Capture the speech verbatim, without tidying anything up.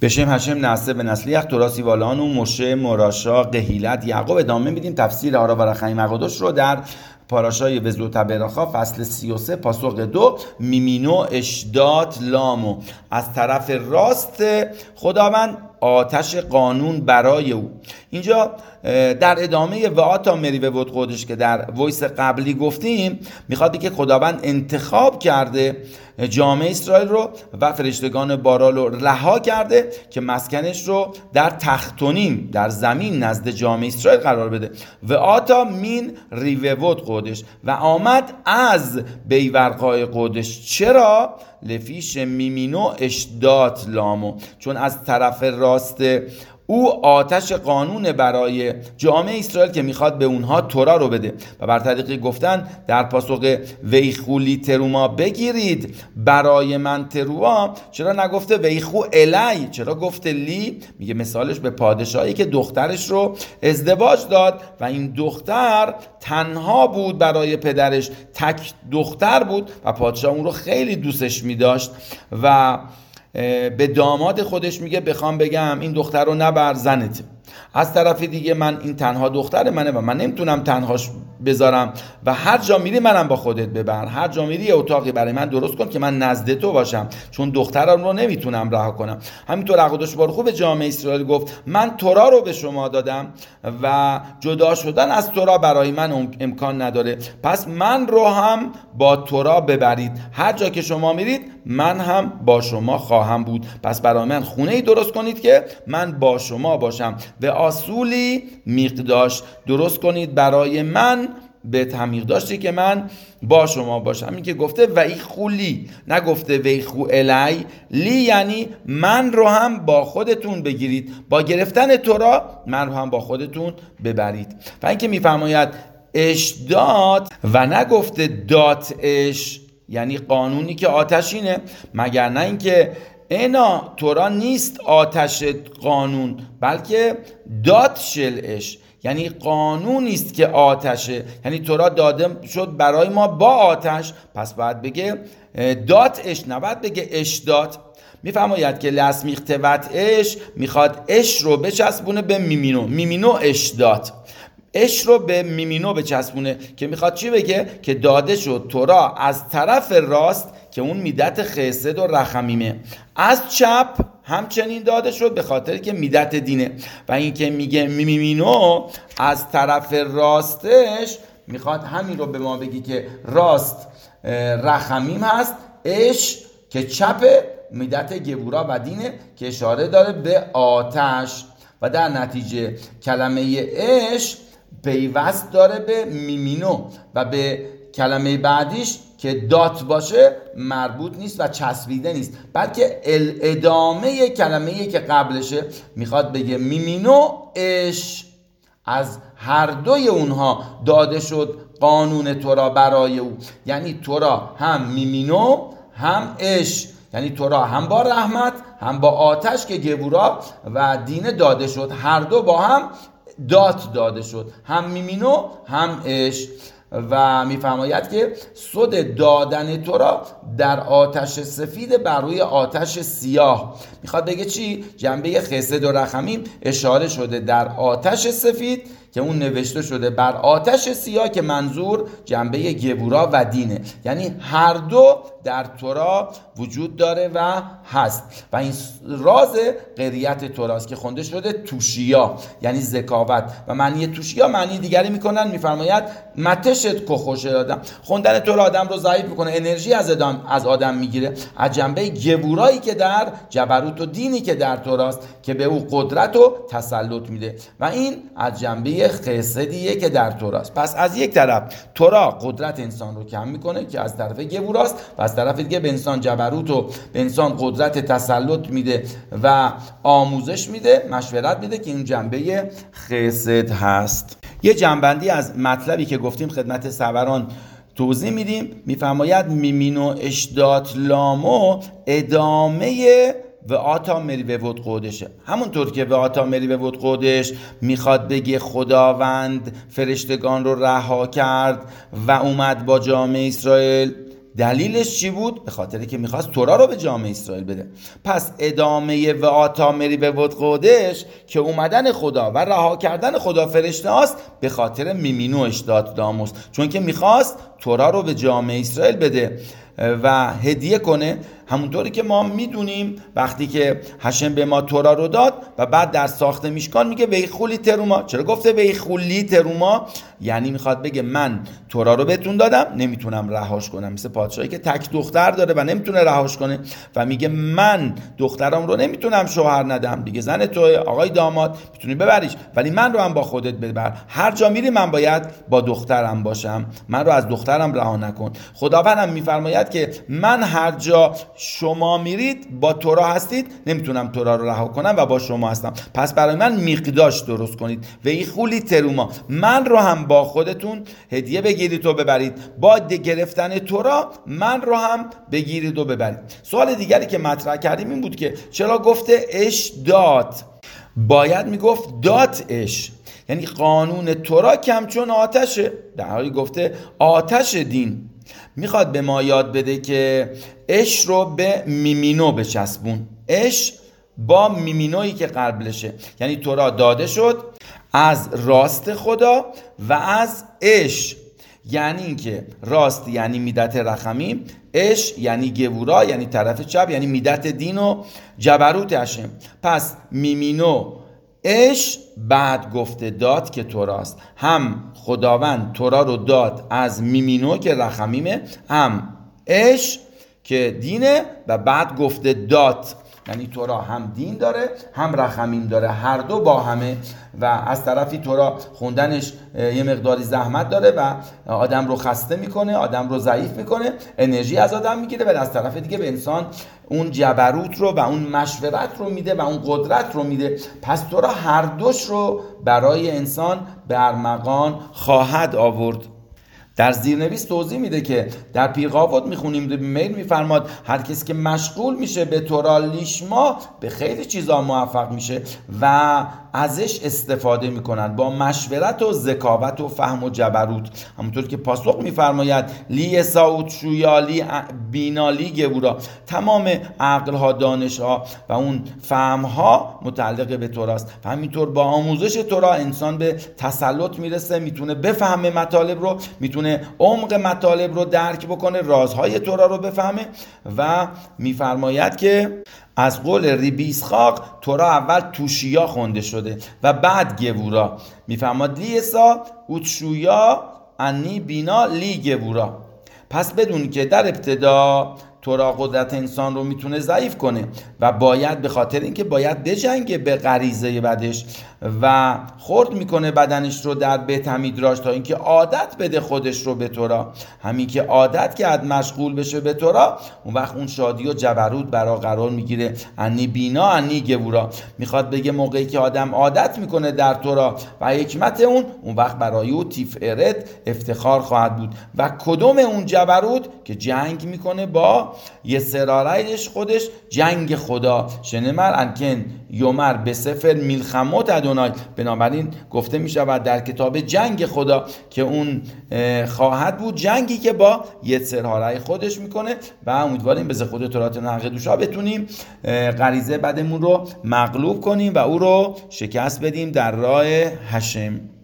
بشم هشم نسه به نسلیخ توراسی والانو مشه مراشا قهیلت یعقوب. ادامه میدیم تفسیر آرا و رخیم مقادش رو در پاراشای وزو تبراخا فصل سی و سه پاسوق دو. میمینو اشدات لامو، از طرف راست خداوند آتش قانون برای او. اینجا در ادامه وعاتا مری به ود قدش که در وایس قبلی گفتیم میخواد که خداوند انتخاب کرده جامعه اسرائیل رو و فرشتگان بارال رو رها کرده که مسکنش رو در تختونیم در زمین نزد جامعه اسرائیل قرار بده. و آتا مین ریوود قدش، و آمد از بیورقای قدش. چرا؟ لفیش میمینو اشدات لامو، چون از طرف راست او آتش قانون برای جامعه اسرائیل که میخواد به اونها تورا رو بده. و بر طریق گفتن در پاسخ ویخولی تروما بگیرید برای من تروما، چرا نگفته ویخو الی؟ چرا گفته لی؟ میگه مثالش به پادشاهی که دخترش رو ازدواج داد و این دختر تنها بود برای پدرش، تک دختر بود و پادشاه اون رو خیلی دوستش میداشت و به داماد خودش میگه بخوام بگم این دختر رو نبر زنت. از طرف دیگه من این تنها دختر منه و من نمیتونم تنهاش بذارم و هر جا میری منم با خودت ببر، هر جا میری یه اتاقی برای من درست کن که من نزد تو باشم، چون دخترم رو نمیتونم رها کنم. همینطور عقدش بار خوب جامعه اسرائیل گفت من تورا رو به شما دادم و جدا شدن از تورا برای من امکان نداره، پس من رو هم با تورا ببرید، هر جا که شما میرید من هم با شما خواهم بود، پس برای من خونه ای درست کنید که من با شما باشم و اصولی میقداش درست کنید برای من به تعمیق داشتی که من با شما باشم. این که گفته ویخو لی، نگفته ویخو الی. لی یعنی من رو هم با خودتون بگیرید، با گرفتن تورا من رو هم با خودتون ببرید. و این که میفرماید اشداد و نگفته دات اش، یعنی قانونی که آتشینه، مگر نه اینکه اینا تورا نیست آتش قانون بلکه دات شلش، یعنی قانون نیست که آتشه، یعنی تورا داده شد برای ما با آتش، پس باید بگه دات اش، نباید بگه اش دات. میفرماید که لسمیخ توت اش، میخواد اش رو بچسبونه به میمینو، میمینو اش دات، اش رو به میمینو بچسبونه که میخواد چی بگه؟ که داده شد تورا از طرف راست که اون میدت خسد و رحمیمه، از چپ همچنین داده شد به خاطر که میدت دینه. و این که میگه میمینو از طرف راستش، میخواد همین رو به ما بگی که راست رحمیم هست، اش که چپ میدت گبورا و دینه که اشاره داره به آتش، و در نتیجه کلمه اش پیوست داره به میمینو و به کلمه بعدیش که دات باشه مربوط نیست و چسبیده نیست، بلکه ادامه کلمه‌ای که قبلشه. میخواد بگه میمینو اش، از هر دوی اونها داده شد قانون تورا برای او، یعنی تورا هم میمینو هم اش، یعنی تورا هم با رحمت هم با آتش که گبورا و دینه داده شد، هر دو با هم دات داده شد، هم میمینو هم اش. و میفرماید که صد دادن تورا در آتش سفید بر روی آتش سیاه. میخواد بگه چی؟ جنبه خسد و رحمیم اشاره شده در آتش سفید که اون نوشته شده بر آتش سیاه که منظور جنبه گبورا و دینه، یعنی هر دو در تورا وجود داره و هست. و این راز قریت توراست که خونده شده توشیا، یعنی ذکاوت. و معنی توشیا معنی دیگری میکنن، میفرماید متشت کخوشه آدم، خوندن تورا آدم رو ضعیف میکنه، انرژی از آدم از آدم میگیره، از جنبه گبورایی که در جبروت و دینی که در توراست که به او قدرت و تسلط میده، و این از جنبه خسدیه که در توراست. پس از یک طرف تورا قدرت انسان رو کم میکنه که از طرف گبوراست، و از طرف دیگه به انسان جبروت و به انسان قدرت تسلط میده و آموزش میده، مشورت میده که این جنبه خسد هست. یه جنبندی از مطلبی که گفتیم خدمت سوران توضیح میدیم. میفرماید میمینو اشدات لامو ادامه و آتا مری به ود قودشه، همونطور که و آتا مری به ود قودش میخواد بگه خداوند فرشتگان رو رها کرد و اومد با جامعه اسرائیل دلیلش چی بود؟ به خاطری که میخواست تورا رو به جامعه اسرائیل بده. پس ادامه و آتامری به ود قودش که اومدن خدا و رها کردن خدا فرشته هاست به خاطر میمینوش داد داموس، چون که میخواست تورا رو به جامعه اسرائیل بده و هدیه کنه. همونطوری که ما میدونیم وقتی که هشم به ما تورا رو داد و بعد در ساخت میشکان میگه ویخولی تروما. چرا گفته ویخولی تروما؟ یعنی میخواد بگه من تورا رو بهتون دادم، نمیتونم رهاش کنم، مثل پادشاهی که تک دختر داره و نمیتونه رهاش کنه و میگه من دخترام رو نمیتونم شوهر ندم، دیگه زن توی آقای داماد میتونی ببریش، ولی من رو هم با خودت ببر، هر جا میری من باید با دخترم باشم، من رو از دخترم رها نکن. خداوندم میفرماید که من هر جا شما میرید با تورا هستید، نمیتونم تورا رو رها کنم و با شما هستم، پس برای من میقداش درست کنید و این خولی تروما، من رو هم با خودتون هدیه بگیرید و ببرید، با گرفتن تورا من رو هم بگیرید و ببرید. سوال دیگری که مطرح کردیم این بود که چرا گفته اش داد؟ باید میگفت دات اش، یعنی قانون تورا کمچون آتشه، در حالی گفته آتش دین. میخواد به ما یاد بده که اش رو به میمینو بچسبون، اش با میمینویی که قبلشه، یعنی تورا داده شد از راست خدا و از اش، یعنی اینکه راست یعنی میدت رحمیم، اش یعنی گورا یعنی طرف چپ، یعنی میدت دین و جبروت هشم. پس میمینو اش بعد گفته داد که توراست، هم خداوند تورا رو داد از میمینو که رحمیمه، هم اش که دینه و بعد گفته داد، یعنی تورا هم دین داره هم رحمیم داره، هر دو با همه و از طرفی تورا خوندنش یه مقداری زحمت داره و آدم رو خسته میکنه، آدم رو ضعیف میکنه، انرژی از آدم میگیره، ولی از طرف دیگه به انسان اون جبروت رو و اون مشورت رو میده و اون قدرت رو میده. پس تورا هر دوش رو برای انسان به ارمغان خواهد آورد. در زیرنویس توضیح میده که در پیرقاوت میخونیم میل میفرماد هر کسی که مشغول میشه به تورا لیشما به خیلی چیزا موفق میشه و ازش استفاده میکنن با مشورت و ذکاوت و فهم و جبروت. همونطور که پاسخ میفرماید لی ساوت شویالی بینالی گورا، تمام عقل ها، دانش ها و اون فهم ها متعلق به توراست و همینطور با آموزش تورا انسان به تسلط میرسه، میتونه بفهمه مطالب رو، میتونه عمق مطالب رو درک بکنه، رازهای تورا رو بفهمه و میفرماید که از قول ریبی اسحاق تورا اول توشیا خونده شده و بعد گورا. میفرماد لیسا اوتشویا انی بینا لی گورا. پس بدون که در ابتدا تورا قدرت انسان رو میتونه ضعیف کنه و باید به خاطر اینکه باید بجنگه به غریزه بدش و خرد میکنه بدنش رو در بیت میدراش تا اینکه عادت بده خودش رو به تورا. همین که عادت کرد مشغول بشه به تورا، اون وقت اون شادی و جبروت برا قرار میگیره. انی بینا انی گورا میخواد بگه موقعی که آدم عادت میکنه در تورا و حکمت اون، اون وقت برای او تفرت افتخار خواهد بود. و کدوم اون جبروت که جنگ میکنه با یه سرارایش خودش، جنگ خدا. شنمر انکن یومر به سفر میلخموت ادونای، بنابراین گفته می شود در کتاب جنگ خدا که اون خواهد بود جنگی که با یه سرارای خودش میکنه و امیدواریم به خود تورات نقد دوشا بتونیم غریزه بدمون رو مغلوب کنیم و او رو شکست بدیم در راه هشم.